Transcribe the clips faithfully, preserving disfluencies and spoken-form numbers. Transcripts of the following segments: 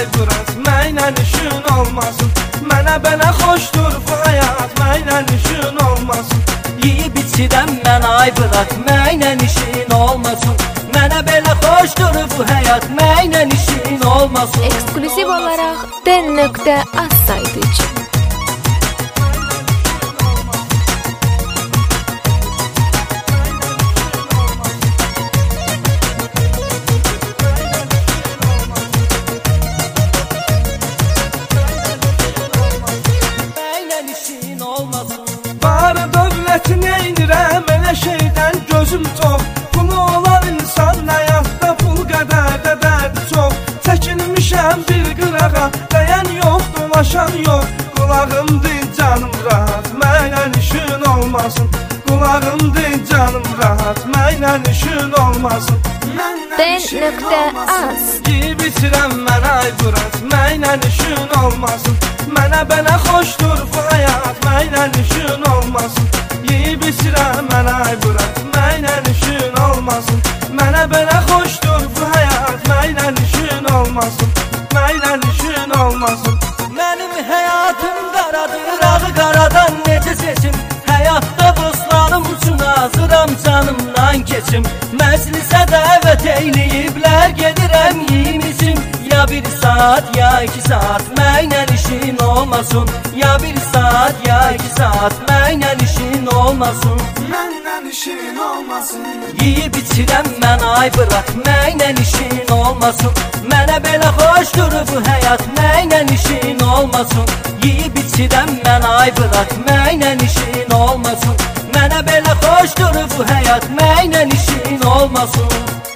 aybırat, mənlə işin olmasın. Mənə belə xoşdur bu həyat, mənlə işin olmasın. Yiyib içirəm mən aybırat, mənlə işin olmasın. Mənə belə xoşdur bu həyat, mənlə işin olmasın. Ekskluziv olaraq D nöqtə az saytı üçün. Var dövlətin eynirəm, elə şeydən gözüm çox. Pulu olan insan həyatda pul qədər də dərdi çox. Çəkilmişəm bir qırağa, dəyən yox, dolaşan yox. Qulağımdır canım rahat, mənlə işin olmasın. Qulağımdır canım rahat, mənlə işin olmasın. D nöqtə az. Yiyib içirəm mən aybırat, mənlə işin olmasın. Mənə belə xoşdur bu həyat, mənlə işin olmasın. Yiyib içirəm mən aybırat, mənlə işin olmasın. Mənə belə xoşdur bu həyat, mənlə işin olmasın. Mənlə işin olmasın. Mənim həyatım qaradır, ağı qaradan necə seçim. Həyatda dostlarım üçün hazıram canımdan keçim. Məclisə dəvət eyləyiblər, gedirəm yiyim içim. Ya bir saat ya iki saat mənlə işin olmasın. Ya bir saat ya iki saat mənlə işin olmasın. Mənlə işin olmasın. Yiyib içirəm mən aybırat, mənlə işin olmasın. Mənə belə xoşdur bu həyat, mənlə işin olmasın. Yiyib içirəm mən aybırat, mənlə işin olmasın. Mənə belə xoşdur bu həyat, mənlə işin olmasın.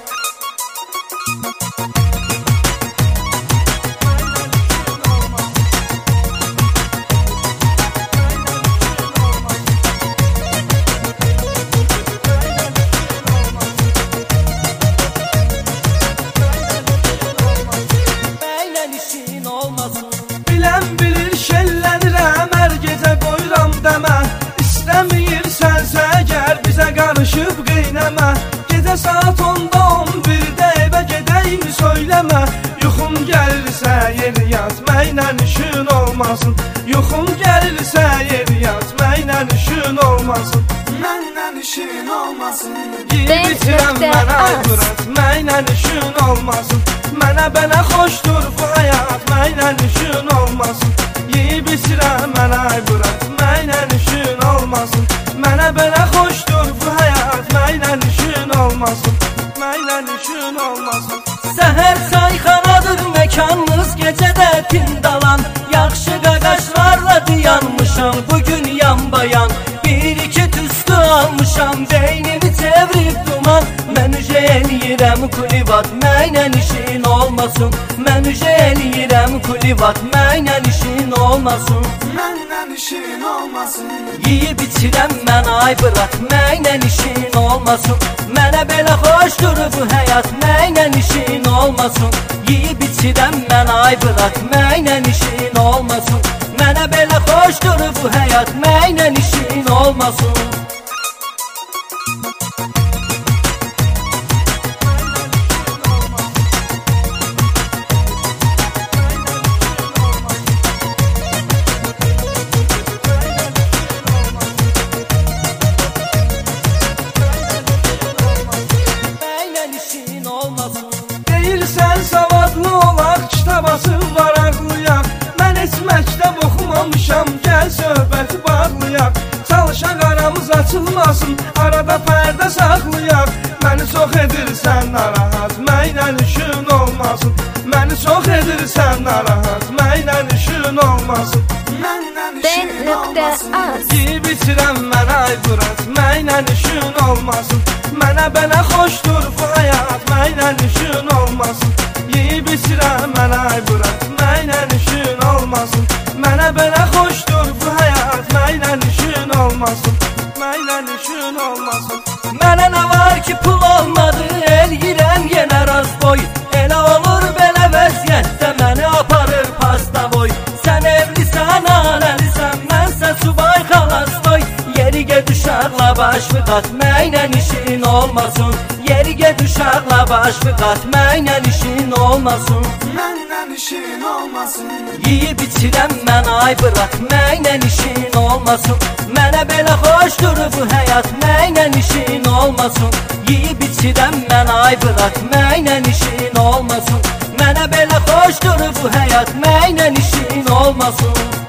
Bilən bilir şəllənirəm, hər gecə qoyuram dəmə. İstəmirsənsə əgər bizə qarışıb qeynəmə. Gecə saat onda on birdə evə gedəyimi söyləmə. Yuxum gəlirsə yeri yat, mənlə işin olmasın. Yuxum gəlirsə yeri yat, mənlə işin olmasın. Mənlə işin olmasın. Yiyib içirəm mən aybırat, mənlə işin olmasın. Mənə belə xoşdur bu həyat, mənlə işin olmasın. Yiyib içirəm mən aybırat, mənlə işin olmasın. Mənə belə xoşdur bu həyat, mənlə işin olmasın. Mənlə işin olmasın. Səhər çayxanadır məkanımız, gecədə tindalan. Yaxşı qaqaşlarla dayanmışam, bugün yan bayan. Bir iki tüstü almışam, beynimi çevrib duman. Mən ücə eləyirəm kulivat, mənlə işin olmasın. Mən ücə eləyirəm kulivat, mənlə işin olmasın. Mənlə işin olmasın. Yiyib içirəm mən aybırat, mənlə işin olmasın. Mənə belə xoşdur bu həyat, mənlə işin olmasın. Yiyib içirəm mən aybırat, mənlə işin olmasın. Mənə belə xoşdur bu həyat, mənlə işin olmasın. Deyirsən savadlı olaq, kitabası var ağlayaq. Mən heç məktəb oxumamışam, gəl söhbəti bağlayaq. Çalışaq aramız açılmasın, arada pərdə saxlayaq. Məni çox edirsən narahat, mənlə işin olmasın. Məni çox edirsən narahat, mənlə işin olmasın. D nöqtə az. Yiyib içirəm mən aybırat, mənlə işin olmasın. Mənə belə xoşdur bu həyat, mənlə işin olmasın. Yiyib içirəm mən aybırat, mənlə işin olmasın. Mənə belə xoşdur bu həyat, mənlə işin olmasın. Mənlə işin olmasın. Mənə nə var ki pul olmadı, eləyirəm yenə razboy. Elə olur belə vəziyyətdə məni aparır pastavoy. Sən evlisən, aləlisən, mənsə subay xalastoy. Yeri ged uşaqla baş fıqat, mənlə işin olmasın. Yeri ged uşaqla baş fıqat, mənlə işin olmasın. Mənlə işin olmasın. Yiyib içirəm mən ay bırak, mənlə işin olmasın. Mənə belə xoşdur bu həyat, mənlə işin olmasın. Yiyib içirəm mən ay bırak, mənlə işin olmasın. Mənə belə xoşdur bu həyat, mənlə işin olmasın.